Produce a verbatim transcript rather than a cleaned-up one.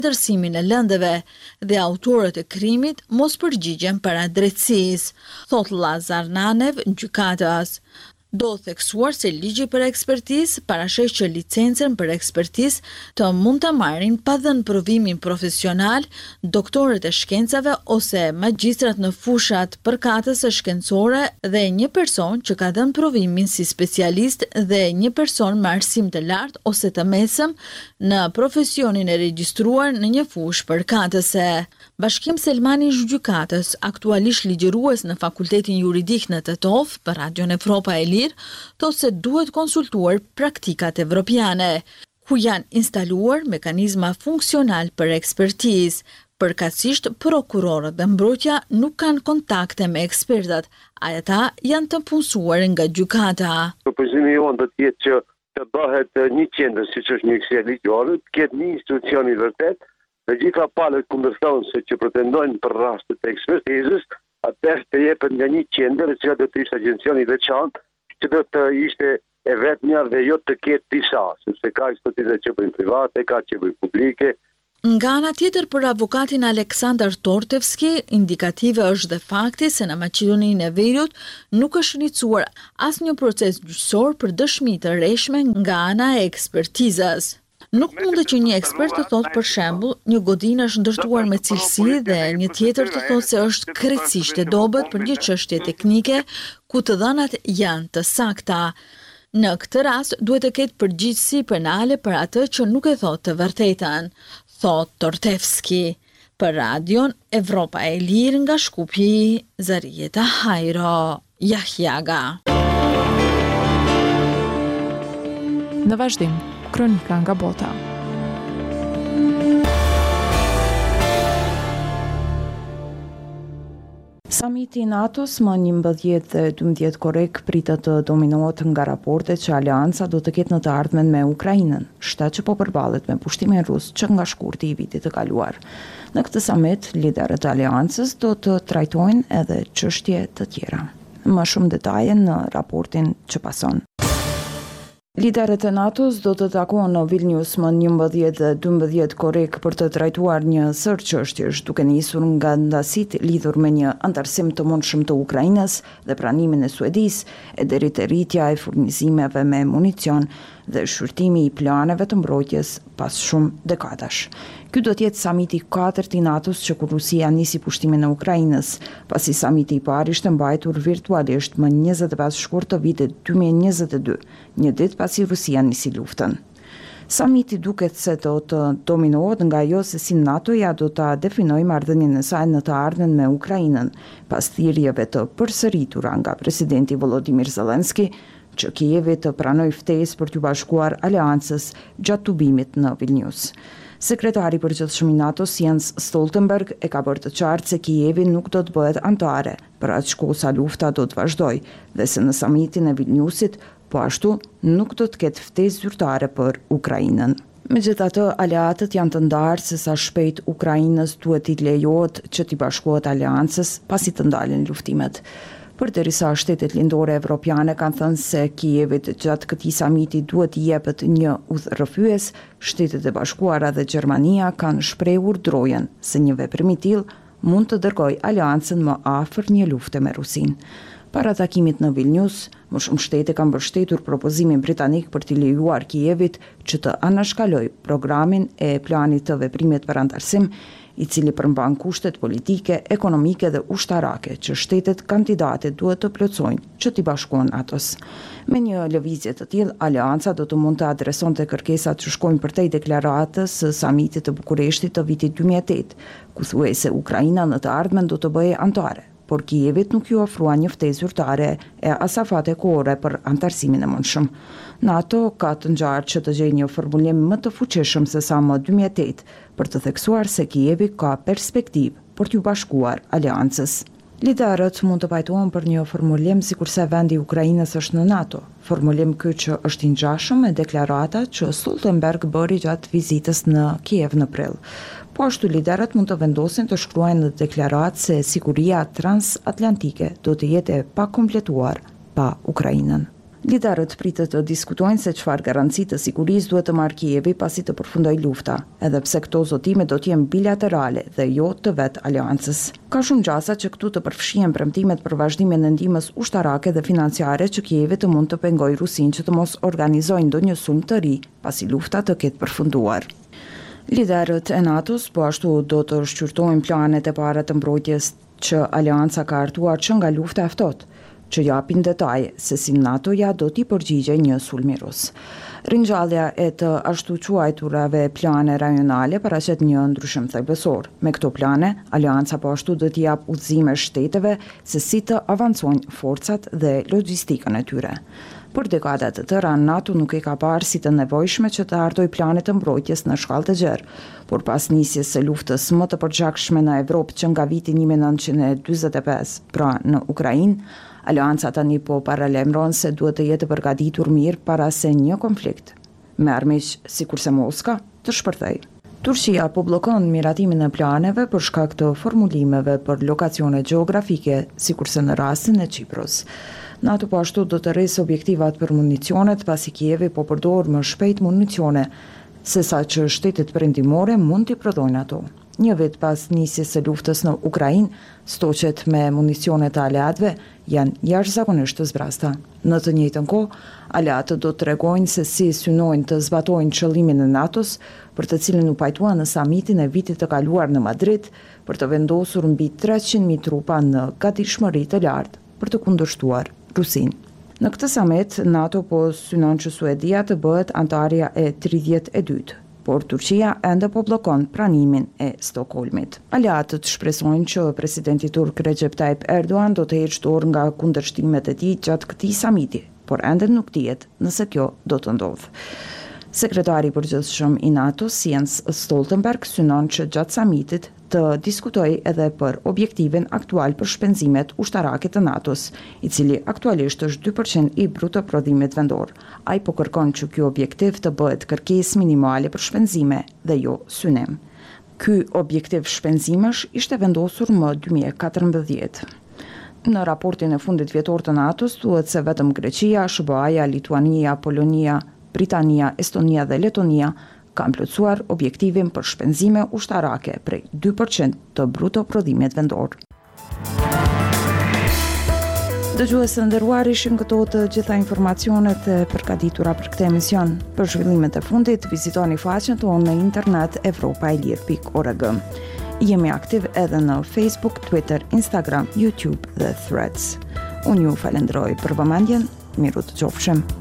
ndërsimin e lëndëve dhe autorët e krimit mos përgjigjen para drejtësisë, thot Lazar Nanev gjykatës. Do theksuar se ligji për ekspertizë parasheh që licencën për ekspertizë të mund të marrin pa dhënë provimin profesional doktorët e shkencave ose magjistrat në fushat përkatëse shkencore dhe një person që ka dhënë provimin si specialist dhe një person me arsim të lartë ose të mesëm në profesionin e regjistruar në një fushë përkatëse. Bashkim Selmani i gjykatës, aktualisht ligjërues në Fakultetin Juridik në Tetov për Radion Evropa e Lirë, thotë se duhet konsultuar praktikat evropiane, ku janë instaluar mekanizma funksional për ekspertizë. Përkatësisht, prokurorët dhe mbrojtja nuk kanë kontakte me ekspertat, ata janë të punësuar nga gjykata. Propozimi jonë do të jetë që të bëhet një qendër, siç është një këshillë ligjore, të ketë një institucion i vërtet. Dhe gjitha palët kundërshtonëse që pretendojnë për rastet e ekspertizës, atëherë të jepet nga një qendër, e cila do të ishte agencioni veçantë, që do të ishte e vetmja dhe jo të ketë disa, sepse ka ekspertiza që bëjnë private, ka që bëjnë publike. Nga ana tjetër, për avokatin Aleksandar Tortevski, indikative është dhe fakti se në Maqedoninë e Veriut nuk është inicuar asnjë proces gjyqësor për dëshmi të rreshme nga ana e ekspertizës. Nuk mundet që një ekspert të thotë për shembull, një godinë është ndërtuar me cilësi dhe një tjetër të thotë se është krejtësisht e dobët për një çështje teknike ku të dhënat janë të sakta. Në këtë rast duhet të ketë përgjegjësi penale për atë që nuk e thotë të vërtetën, thot Tortevski. Për Radion Evropa e Lirë nga Shkupi, Zarieta Hajro, Jahjaga. Në vazhdim, kronika nga bota. Samiti i NATO-s më njëmbëdhjetë dhe dymbëdhjetë korrik pritet të dominohet nga raportet që Alianca do të ketë në të ardhmen me Ukrainën, shtet që po përballet me pushtimin rus që nga shkurti i vitit të kaluar. Në këtë samit, liderët e Aliancës do të trajtojnë edhe çështje të tjera. Më shumë detaje në raportin që pason. Liderët e NATO-s do të takohen në Vilnius më njëmbëdhjetë dhe dymbëdhjetë korrik për të trajtuar një sër çështjesh, duke nisur nga ndasit lidhur me një antarësim të mundshëm të Ukrainës dhe pranimin e Suedisë, e deri te rritja e furnizimeve me municion dhe shqyrtimi i planeve të mbrojtjes pas shumë dekadash. Ky do të jetë samiti i katërt i NATO-s që kur Rusia nisi pushtimin e Ukrainës, pasi samiti i parë ishte mbajtur virtualisht më njëzet e pesë shkurt të vitit dy mijë e njëzet e dy, një ditë pasi Rusia nisi luftën. Samiti duket se do të dominohet nga ajo se si NATO-ja do ta definojë marrëdhënien e saj në të ardhmen me Ukrainën, pas thirrjeve të përsëritura nga presidenti Volodymyr Zelensky, që Kijevi të pranojë ftesë për t'u bashkuar aleancës gjatë tubimit në Vilnius. Sekretari i përgjithshëm i NATO-s Jens Stoltenberg e ka bërë të qartë se Kijevi nuk do të bëhet antare, për aq kohë sa lufta do të vazhdojë, dhe se në samitin e Vilniusit, po ashtu nuk do të ketë ftesë zyrtare për Ukrainën. Megjithatë, aleatët janë të ndarë se sa shpejt Ukrainës duhet t'i lejohet që t'i bashkohet aleancës pasi të ndalen luftimet. Përderisa shtetet lindore evropiane kanë thënë se Kijevit gjatë këtij samiti duhet i jepet një udhërrëfyes, Shtetet e Bashkuara dhe Gjermania kanë shprehur drojen se një veprim i tillë mund të dërgojë aleancën më afër një lufte me Rusinë. Para takimit në Vilnius, më shumë shtete kanë mbështetur propozimin britanik për t'i lejuar Kijevit që të anashkalojë programin e planit të veprimit për antarësim, i cili përmban kushtet politike, ekonomike dhe ushtarake që shtetet kandidate duhet të plotësojnë që t'i bashkohen NATO-s. Me një lëvizje të tillë, aleanca do të mund të adresonte kërkesat që shkojnë përtej deklaratës së samitit të Bukureshtit të vitit dy mijë e tetë, ku thuhej se Ukraina në të ardhmen do të bëhej antare, por Kijevit nuk ju ofrua një ftesë zyrtare e as afate kohore për antarësimin e mundshëm. NATO ka të ngjarë që të gjejë një formulim më të fuqishëm se sa më dy mijë e tetë për të theksuar se Kijevi ka perspektivë për t'u bashkuar aleancës. Liderët mund të pajtohen për një formulim sikurse vendi i Ukrainës është në NATO, formulim ky që është i ngjashëm me deklarata që Stoltenberg bëri gjatë vizitës në Kiev në prill. Po ashtu liderët mund të vendosin të shkruajnë në deklaratë se siguria transatlantike do të jetë e pakompletuar pa Ukrainën. Liderët pritet të diskutojnë se çfarë garanci të sigurisë duhet të marrë Kijevi pasi të përfundojë lufta, edhe pse këto zotime do të jenë bilaterale dhe jo të vetë aleancës. Ka shumë gjasa që këtu të përfshihen premtimet për vazhdimin e ndihmës ushtarake dhe financiare që Kijevi të mund të pengojë Rusinë që të mos organizojë ndonjë sulm të ri pasi lufta të ketë përfunduar. Liderët e NATO-s po ashtu do të shqyrtojnë planet e para të mbrojtjes që aleanca ka hartuar që nga lufta e ftohtë, që japin detaje se si NATO-ja do t'i përgjigjej një sulmi rus. Ringjallja e të ashtu quajturave plane rajonale paraqet një ndryshim thelbësor. Me këto plane, aleanca po ashtu do t'i jap udhëzime shteteve se si të avancojnë forcat dhe logjistikën e tyre. Për dekada të tëra, NATO nuk e ka parë si të nevojshme që të hartoj plane të mbrojtjes në shkallë të gjerë, por pas nisjes së luftës më të përgjakshme në Evropë që nga viti një mijë e nëntëqind e dyzet e pesë, pra në Ukrainë, aleanca tani po paralajmëron se duhet të jetë përgatitur mirë para se një konflikt me armiq sikurse Moska të shpërthej. Turqia po bllokon miratimin e planeve për shkak të formulimeve për lokacione gjeografike, sikurse në rastin e Çipros. NATO po ashtu do të rresë objektivat për municionet pasi Kijevi po përdor më shpejt municione sesa që shtetet perëndimore mund t'i prodhojnë ato. Një vit pas nisjes së luftës në Ukrainë, stoqet me municione të aleatëve janë jashtëzakonisht të zbrasta. Në të njëjtën kohë, aleatët do të tregojnë se si synojnë të zbatojnë qëllimin e NATO-s, për të cilin u pajtuan në samitin e vitit të kaluar në Madrid, për të vendosur mbi treqind mijë trupa në gatishmëri të lartë për të kundërshtuar Rusinë. Në këtë summit, NATO po synon që Suedia të bëhet antarja e tridhjetë e dytë. Por Turqia ende po bllokon pranimin e Stockholmit. Aleatët shpresojnë që presidenti turk Recep Tayyip Erdogan do të heqë dorë nga kundërshtimet e tij gjatë këtij samiti, por ende nuk dihet nëse kjo do të ndodhë. Sekretari i përgjithshëm i NATO-s Jens Stoltenberg synon që gjatë samitit të diskutojë edhe për objektivin aktual për shpenzimet ushtarake të NATO-s, i cili aktualisht është dy përqind i bruto prodhimit vendor. Ai po kërkon që ky objektiv të bëhet kërkesë minimale për shpenzime dhe jo synim. Ky objektiv shpenzimesh ishte vendosur më dy mijë e katërmbëdhjetë. Në raportin e fundit vjetor të NATO-s thuhet se vetëm Greqia, S B A-ja, Lituania, Polonia, Britania, Estonia dhe Letonia kanë plotësuar objektivin për shpenzime ushtarake prej dy përqind të bruto prodhimit vendor. Dëgjues të nderuar, ishin këto të gjitha informacionet e përgatitura për këtë emision. Për zhvillimet e fundit, vizitoni faqen tonë në internet evropa e lirë pikë org. Jemi aktiv edhe në Facebook, Twitter, Instagram, YouTube dhe Threads. Unë ju falenderoj për vëmendjen, miru të qofshim.